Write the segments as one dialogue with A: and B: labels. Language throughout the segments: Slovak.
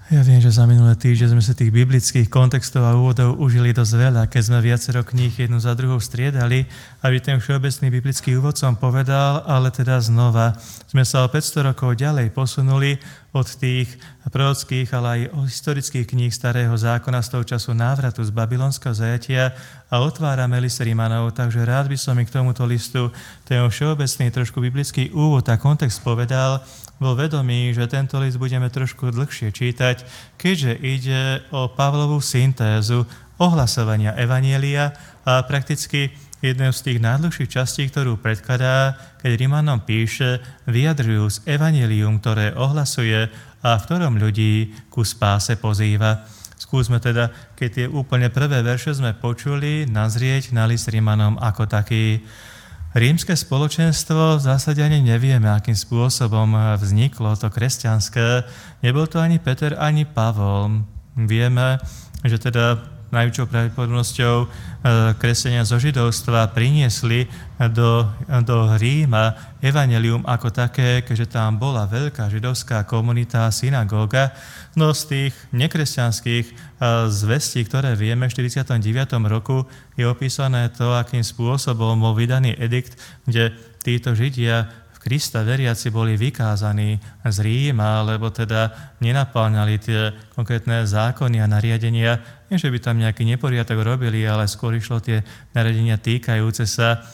A: Ja viem, že za minulé týždeň sme sa tých biblických kontextov a úvodov užili dosť veľa, keď sme viacero kníh jednu za druhou striedali, aby ten všeobecný biblický úvod som povedal, ale teda znova sme sa o 500 rokov ďalej posunuli od tých prorockých, ale aj historických kníh Starého zákona z toho času návratu z babylonského zajatia a otvárame list Rimanov, takže rád by som i k tomuto listu ten všeobecný trošku biblický úvod a kontext povedal, vo vedomí, že tento list budeme trošku dlhšie čítať, keďže ide o Pavlovú syntézu ohlasovania evanjelia a prakticky jednou z tých najdlhších častí, ktorú predkladá, keď Rimanom píše, vyjadrujúc evanjelium, ktoré ohlasuje a v ktorom ľudí ku spáse pozýva. Skúsme teda, keď tie úplne prvé verše sme počuli, nazrieť na list Rimanom ako taký. Rímske spoločenstvo v zásade ani nevieme, akým spôsobom vzniklo to kresťanské. Nebol to ani Peter, ani Pavol. Vieme, že teda najväčšou pravdepodobnosťou kresťania zo židovstva priniesli do Ríma evanjelium ako také, keďže tam bola veľká židovská komunita, synagóga. No z tých nekresťanských zvestí, ktoré vieme, v 49. roku je opísané to, akým spôsobom bol vydaný edikt, kde títo Židia Krista veriaci boli vykázaní z Ríma, lebo teda nenapĺňali tie konkrétne zákony a nariadenia. Nie, že by tam nejaký neporiadok robili, ale skôr išlo tie nariadenia týkajúce sa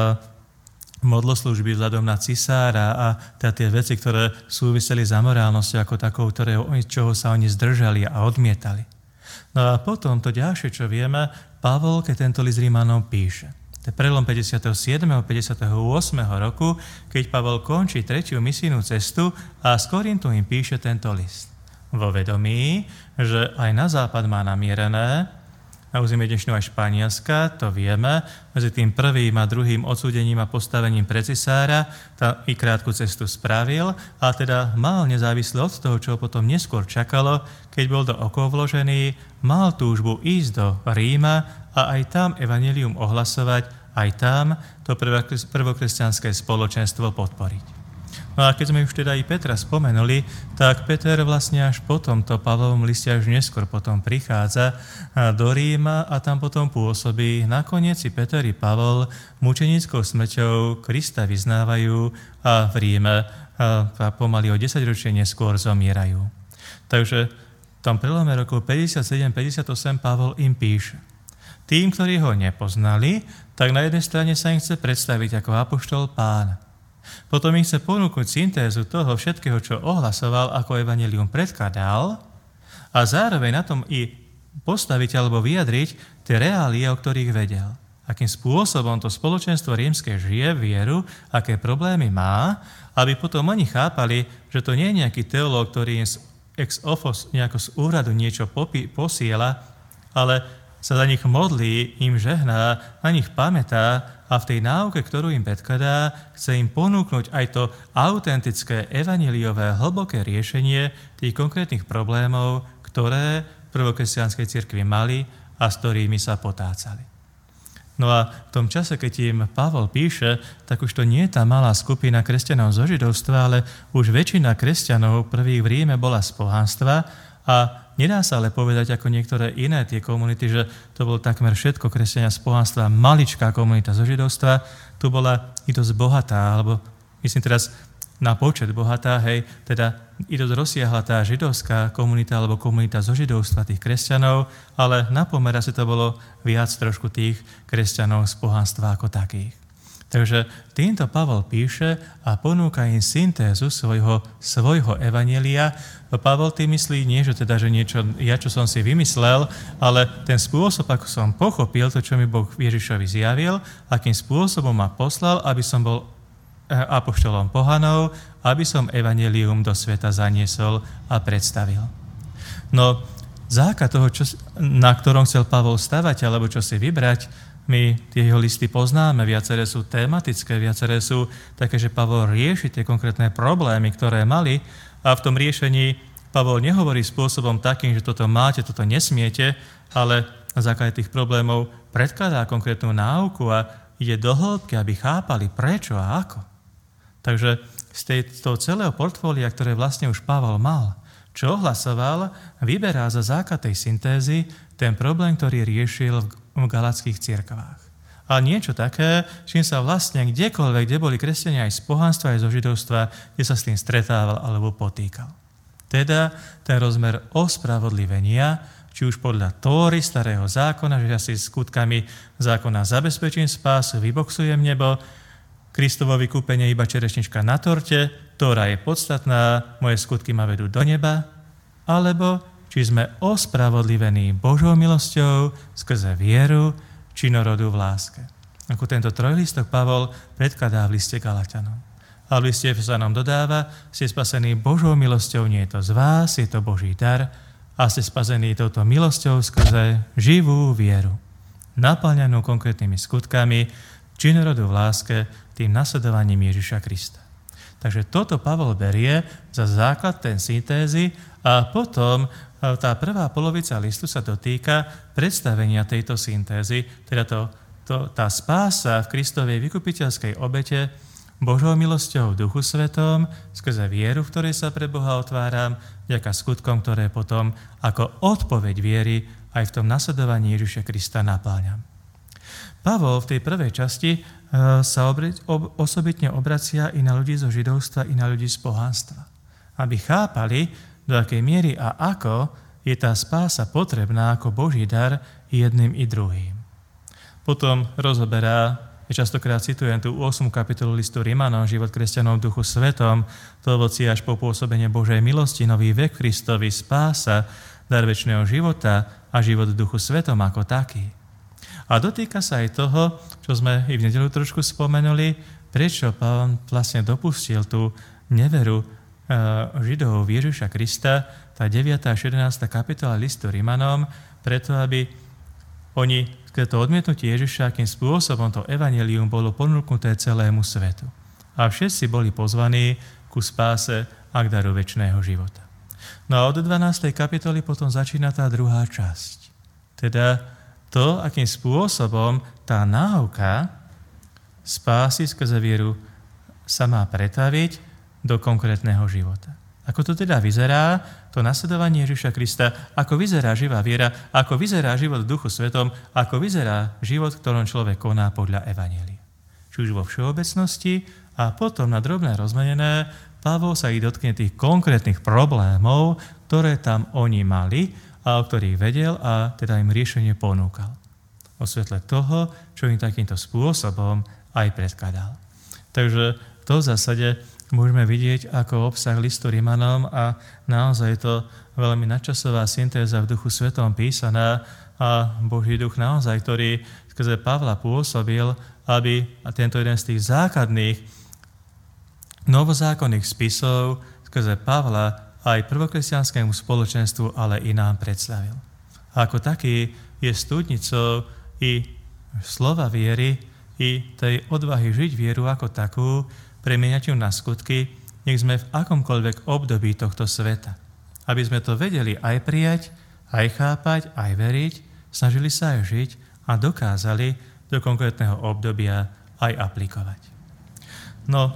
A: modloslužby vzhľadom na cisára a teda tie veci, ktoré súviseli s amorálnosťou ako takou, čoho sa oni zdržali a odmietali. No a potom to ďalšie, čo vieme, Pavol, keď tento list Rímanom píše. To je prelom 57. a 58. roku, keď Pavol končí 3. misijnú cestu a z Korintu im píše tento list. Vo vedomí, že aj na západ má namierené, na území dnešného aj Španielska, to vieme, medzi tým prvým a druhým odsúdením a postavením pre cisára, tam i krátku cestu spravil a teda mal nezávisle od toho, čo potom neskôr čakalo, keď bol do okov vložený, mal túžbu ísť do Ríma a aj tam evanjelium ohlasovať, aj tam to prvokresťanské spoločenstvo podporiť. No a keď sme už teda i Petra spomenuli, tak Peter vlastne až po tomto Pavlovom liste až neskôr potom prichádza do Ríma a tam potom pôsobí. Nakoniec si Peter i Pavol mučenickou smrťou Krista vyznávajú a v Ríme pomaly o 10 ročie neskôr zomierajú. Takže v tom prelome rokov 57-58 Pavol im píše. Tým, ktorí ho nepoznali, tak na jednej strane sa im chce predstaviť ako apoštol Pána. Potom im chce ponúknuť syntézu toho všetkého, čo ohlasoval, ako evanjelium predkladal a zároveň na tom i postaviť alebo vyjadriť tie reálie, o ktorých vedel. Akým spôsobom to spoločenstvo rímske žije vieru, aké problémy má, aby potom oni chápali, že to nie je nejaký teológ, ktorý im ex officio nejako z úradu niečo posiela, ale sa za nich modlí, im žehná, na nich pamätá a v tej náuke, ktorú im predkladá, chce im ponúknuť aj to autentické evanjeliové hlboké riešenie tých konkrétnych problémov, ktoré v prvokresťanskej cirkvi mali a s ktorými sa potácali. No a v tom čase, keď im Pavol píše, tak už to nie je tá malá skupina kresťanov zo židovstva, ale už väčšina kresťanov prvých v Ríme bola z pohanstva a nedá sa ale povedať ako niektoré iné tie komunity, že to bol takmer všetko kresťania z pohanstva, maličká komunita zo židovstva, tu bola i dosť bohatá, alebo myslím teraz na počet bohatá, hej, teda i dosť rozsiahla tá židovská komunita alebo komunita zo židovstva tých kresťanov, ale na pomer asi to bolo viac trošku tých kresťanov z pohanstva ako takých. Takže týmto Pavol píše a ponúka im syntézu svojho evanjelia. Pavol tým myslí nie, že teda, že niečo, ja čo som si vymyslel, ale ten spôsob, ako som pochopil to, čo mi Boh Ježišovi zjavil, akým spôsobom ma poslal, aby som bol apoštolom pohanov, aby som evanjelium do sveta zaniesol a predstavil. No, základ toho, na ktorom chcel Pavol stavať, alebo čo si vybrať, my tie jeho listy poznáme, viaceré sú tematické, viaceré sú také, že Pavol rieši tie konkrétne problémy, ktoré mali a v tom riešení Pavol nehovorí spôsobom takým, že toto máte, toto nesmiete, ale na základe tých problémov predkladá konkrétnu náuku a ide do hĺbky, aby chápali prečo a ako. Takže z toho celého portfólia, ktoré vlastne už Pavol mal, Čo ohlasoval, vyberá za základ tej syntézy ten problém, ktorý riešil v galackých cirkvách. Ale niečo také, čím sa vlastne kdekoľvek, kde boli kresťania aj z pohanstva, aj zo židovstva, kde sa s tým stretával alebo potýkal. Teda ten rozmer ospravodlivenia, či už podľa Tóry, starého zákona, že ja si skutkami zákona zabezpečím spásu, vyboxujem nebo, Kristovo vykúpenie iba čerešnička na torte, Tóra je podstatná, moje skutky ma vedú do neba, alebo či sme ospravodlivení Božou milosťou skrze vieru, činorodu v láske. Ako tento trojlistok Pavol predkladá v liste Galatianom. A v liste Efesanom dodáva, ste spasení Božou milosťou, nie je to z vás, je to Boží dar a ste spasení touto milosťou skrze živú vieru, naplňanú konkrétnymi skutkami, činorodu v láske, tým nasledovaním Ježiša Krista. Takže toto Pavol berie za základ ten syntézy a potom tá prvá polovica listu sa dotýka predstavenia tejto syntézy, teda tá spása v Kristovej vykupiteľskej obete Božou milosťou v Duchu Svetom, skrze vieru, v ktorej sa pre Boha otváram, vďaka skutkom, ktoré potom ako odpoveď viery aj v tom nasledovaní Ježiša Krista napáľam. Pavol v tej prvej časti sa osobitne obracia i na ľudí zo židovstva, i na ľudí z pohanstva. Aby chápali, do akej miery a ako je tá spása potrebná ako Boží dar jedným i druhým. Potom rozoberá, častokrát citujem tú 8. kapitolu listu Rimanom, život kresťanov v Duchu Svetom, to ovocie až po pôsobenie Božej milosti, nový vek Kristovi, spása, dar večného života a život v Duchu Svetom ako taký. A dotýka sa aj toho, čo sme i v nedeľu trošku spomenuli, prečo Pavol vlastne dopustil tú neveru Židov Ježiša Krista, tá 9. a 11. kapitola listu Rimanom, preto aby oni, keď to odmietnutie Ježiša, akým spôsobom to evanjelium bolo ponúknuté celému svetu. A všetci boli pozvaní ku spáse a k daru večného života. No a od 12. kapitoly potom začína tá druhá časť. Teda to, akým spôsobom tá náuka spásy skrze vieru sa má pretaviť do konkrétneho života. Ako to teda vyzerá, to nasledovanie Ježiša Krista, ako vyzerá živá viera, ako vyzerá život v Duchu Svetom, ako vyzerá život, v ktorom človek koná podľa evanjelia. Či už vo všeobecnosti a potom na drobné rozmenené, Pavol sa ich dotkne tých konkrétnych problémov, ktoré tam oni mali a o ktorých vedel a teda im riešenie ponúkal. O svetle toho, čo im takýmto spôsobom aj predkladal. Takže to v zásade môžeme vidieť ako obsah listu Rimanom a naozaj je to veľmi nadčasová syntéza v Duchu Svetom písaná a Boží duch naozaj, ktorý skrze Pavla pôsobil, aby tento jeden z tých základných novozákonných spisov skrze Pavla aj prvokresťanskému spoločenstvu, ale i nám predstavil. A ako taký je studnicou i slova viery, i tej odvahy žiť vieru ako takú, premieňať ju na skutky, nech sme v akomkoľvek období tohto sveta. Aby sme to vedeli aj prijať, aj chápať, aj veriť, snažili sa aj žiť a dokázali do konkrétneho obdobia aj aplikovať. No,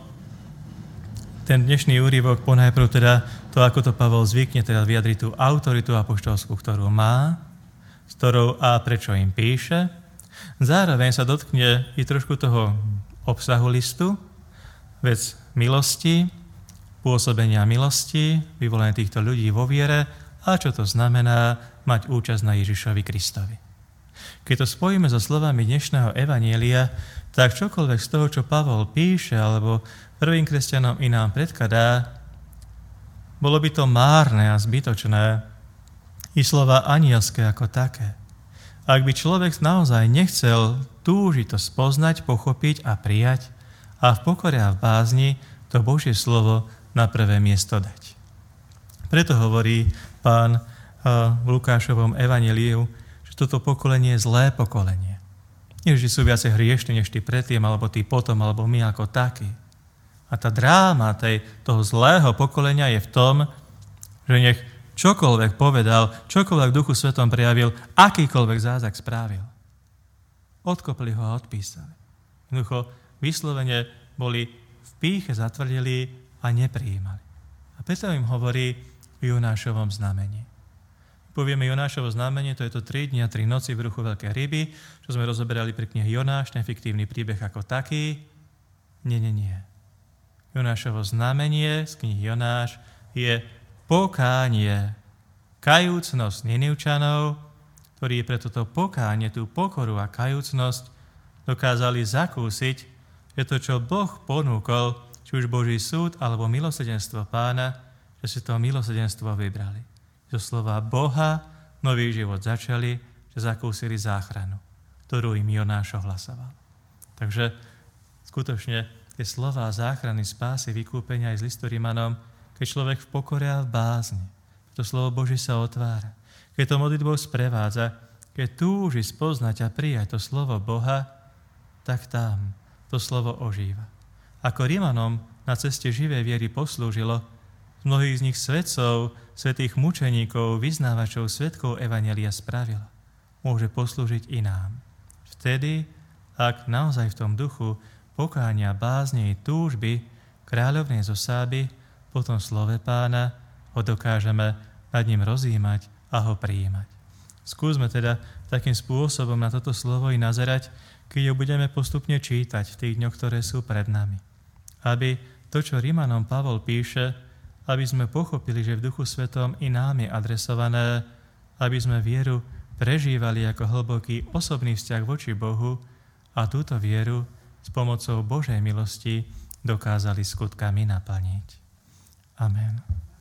A: ten dnešný úryvok ponajprv teda to, ako to Pavol zvykne teda vyjadriť tú autoritu apoštolskú, ktorú má, s ktorou a prečo im píše. Zároveň sa dotkne i trošku toho obsahu listu, vec milosti, pôsobenia milosti, vyvolenie týchto ľudí vo viere a čo to znamená mať účasť na Ježišovi Kristovi. Keď to spojíme so slovami dnešného evanjelia, tak čokoľvek z toho, čo Pavol píše, alebo prvým kresťanom i nám predkladá, bolo by to márne a zbytočné, i slova anielské ako také. Ak by človek naozaj nechcel túžiť to spoznať, pochopiť a prijať, a v pokore a v bázni to Božie slovo na prvé miesto dať. Preto hovorí Pán v Lukášovom evanjeliu, že toto pokolenie je zlé pokolenie. Nie, že sú viacej hriešni než tí predtým, alebo tí potom, alebo my ako takí. A tá dráma toho zlého pokolenia je v tom, že nech čokoľvek povedal, čokoľvek v Duchu Svetom prejavil, akýkoľvek zázrak spravil. Odkopli ho a odpísali. Jednoducho vyslovene boli v pýche zatvrdili a neprijímali. A preto im hovorí, v Jonášovom znamení. Povieme Jonášovo znamenie, to je to 3 dni a 3 noci v bruchu veľkej ryby, čo sme rozoberali pri knihe Jonáš, ten fiktívny príbeh ako taký. Nie. Jonášovo znamenie z knihy Jonáš je pokánie, kajúcnosť Ninivčanov, ktorí pre toto pokánie, tú pokoru a kajúcnosť dokázali zakúsiť, že to, čo Boh ponúkol, či už Boží súd alebo milosrdenstvo Pána, že si to milosrdenstvo vybrali. Zo slova Boha nový život začali, že zakúsili záchranu, ktorú im Jonáš ohlasoval. Takže skutočne tie slová záchrany, spásy, vykúpenia aj z listu Rimanom, keď človek v pokore a v bázni, to slovo Boží sa otvára, keď to modlitbou sprevádza, keď túži spoznať a prijať to slovo Boha, tak tam to slovo ožíva. Ako Rimanom na ceste živej viery poslúžilo, mnohých z nich svedcov, svätých mučeníkov, vyznávačov, svedkov evanjelia spravila. Môže poslúžiť i nám. Vtedy, ak naozaj v tom duchu pokánia, bázne i túžby kráľovnej zosáby, po tom slove Pána ho dokážeme nad ním rozjímať a ho prijímať. Skúsme teda takým spôsobom na toto slovo i nazerať, keď ho budeme postupne čítať v tých dňoch, ktoré sú pred nami. Aby to, čo Rimanom Pavol píše, aby sme pochopili, že v Duchu Svetom i nám je adresované, aby sme vieru prežívali ako hlboký osobný vzťah voči Bohu a túto vieru s pomocou Božej milosti dokázali skutkami naplniť. Amen.